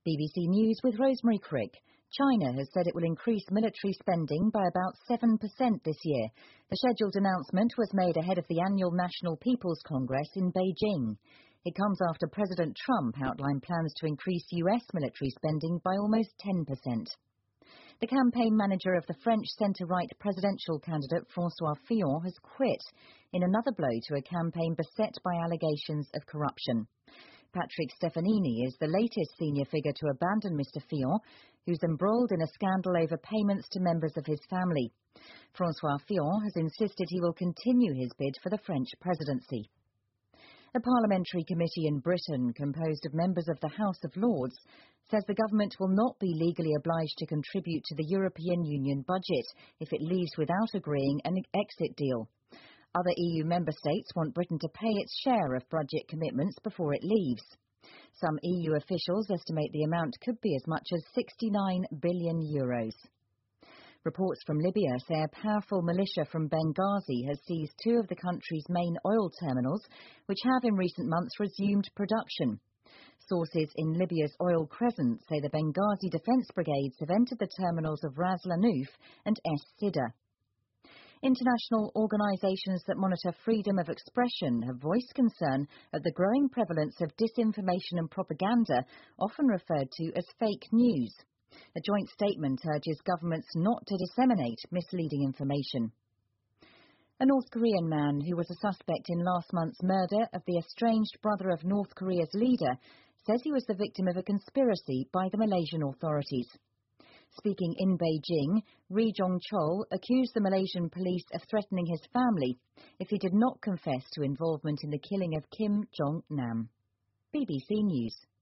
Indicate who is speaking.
Speaker 1: BBC News with Rosemary Crick. China has said it will increase military spending by about 7% this year. The scheduled announcement was made ahead of the annual National People's Congress in Beijing. It comes after President Trump outlined plans to increase US military spending by almost 10%. The campaign manager of the French centre-right presidential candidate François Fillon has quit in another blow to a campaign beset by allegations of corruption. Patrick Stefanini is the latest senior figure to abandon Mr Fillon, who's embroiled in a scandal over payments to members of his family. François Fillon has insisted he will continue his bid for the French presidency. A parliamentary committee in Britain, composed of members of the House of Lords, says the government will not be legally obliged to contribute to the European Union budget if it leaves without agreeing an exit deal. Other EU member states want Britain to pay its share of budget commitments before it leaves. Some EU officials estimate the amount could be as much as €69 billion. Reports from Libya say a powerful militia from Benghazi has seized two of the country's main oil terminals, which have in recent months resumed production. Sources in Libya's Oil Crescent say the Benghazi defence brigades have entered the terminals of Ras Lanuf and Es Sida. International organisations that monitor freedom of expression have voiced concern at the growing prevalence of disinformation and propaganda, often referred to as fake news. A joint statement urges governments not to disseminate misleading information. A North Korean man who was a suspect in last month's murder of the estranged brother of North Korea's leader says he was the victim of a conspiracy by the Malaysian authorities. Speaking in Beijing, Ri Jong-chol accused the Malaysian police of threatening his family if he did not confess to involvement in the killing of Kim Jong-nam. BBC News.